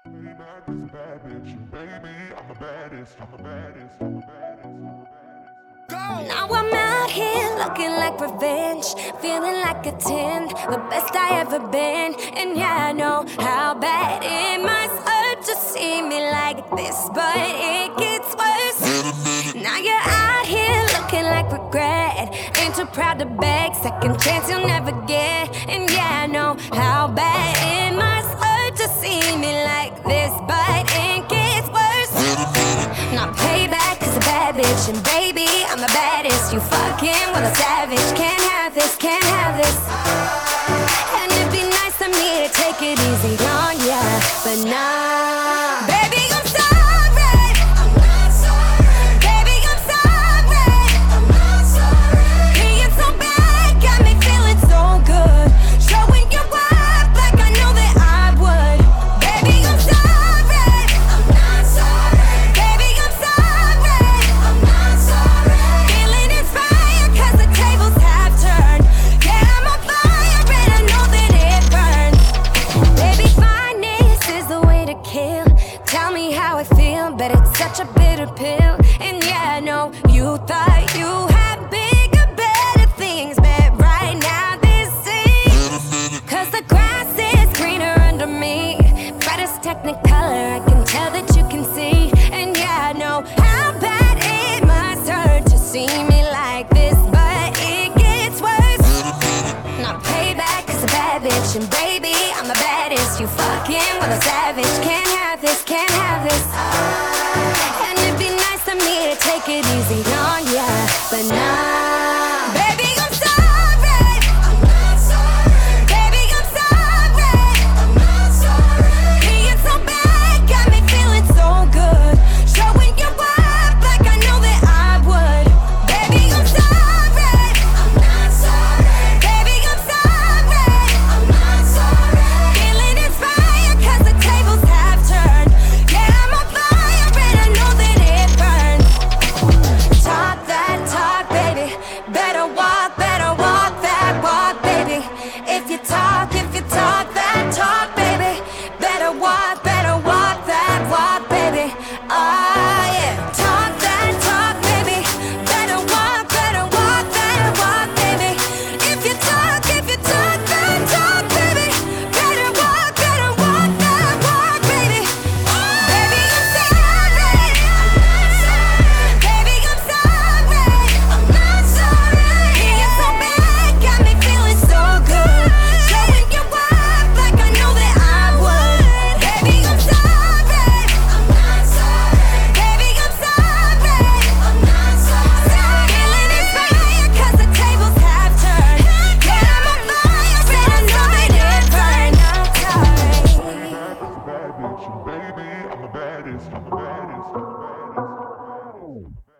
Maybach is a bad bitch, and baby, I'm the baddest, I'm the baddest, I'm the baddest, I'm the baddest. Go! Now I'm out here looking like revenge, feeling like a 10, the best I ever been. And yeah, I know how bad it must hurt to see me like this, but it gets worse. Now you're out here looking like regret, ain't too proud to beg, second chance you'll never get. And yeah, I know how bad it must hurt to see me like this, but it gets worse. Now payback is a bad bitch, and baby, I'm the baddest. You fucking with a savage, can't have this, can't have this. And it'd be nice of me to take it easy on ya, but nah. Baby, I'm sorry, I'm not sorry. Baby, I'm sorry, I'm not sorry. Being so bad got me feeling so good, showing you up like I know that I would. Baby, I'm sorry, I'm not sorry. Baby, I'm sorry, I'm not sorry. Feeling inspired 'cause the tables have turned. Yeah, I'm on fire and I know that it burns. Baby, fineness is the way to kill. Tell me how I feel, but it's such a bitter pill. And yeah, I know you thought you had bigger, better things, but right now this is 'cause the grass is greener under me. Brightest technicolor, I can tell that you can see. And yeah, I know how bad it must hurt to see me like this, but it gets worse. Now payback is a bad bitch, and baby, I'm the baddest. You fucking with a savage, can't have this, can't have this. And it'd be nice of me to take it easy on ya, but nah. Baby, I'm sorry, I'm not sorry. Baby, I'm sorry, I'm not sorry. Being so bad got me feeling so good, showing you up like I know that I would. Baby, I'm sorry, I'm not sorry. Baby, I'm sorry, I'm not sorry. Feeling inspired 'cause the tables have turned. Yeah, I'm on fire and I know that it burns. Talk that talk, baby. Better walk that walk, baby. If you talk that talk, baby. Better walk that walk, baby. Oh yeah. Talk that talk, baby. Better walk that walk, baby. If you talk that talk, baby. Better walk that walk, baby. Baby, I'm sorry, I'm not sorry. Baby, I'm sorry, I'm not sorry. Being so bad got me feeling so good, showing you up like I know that I would. Baby, I'm sorry, I'm not sorry. Baby, I'm sorry, I'm not sorry. Feeling inspired 'cause the tables have turned. Yeah, I'm on fire and I know that it burns. I'm sorry. Maybach is a bad bitch, and baby, I'm the baddest, I'm the baddest, I'm the baddest, I'm the baddest.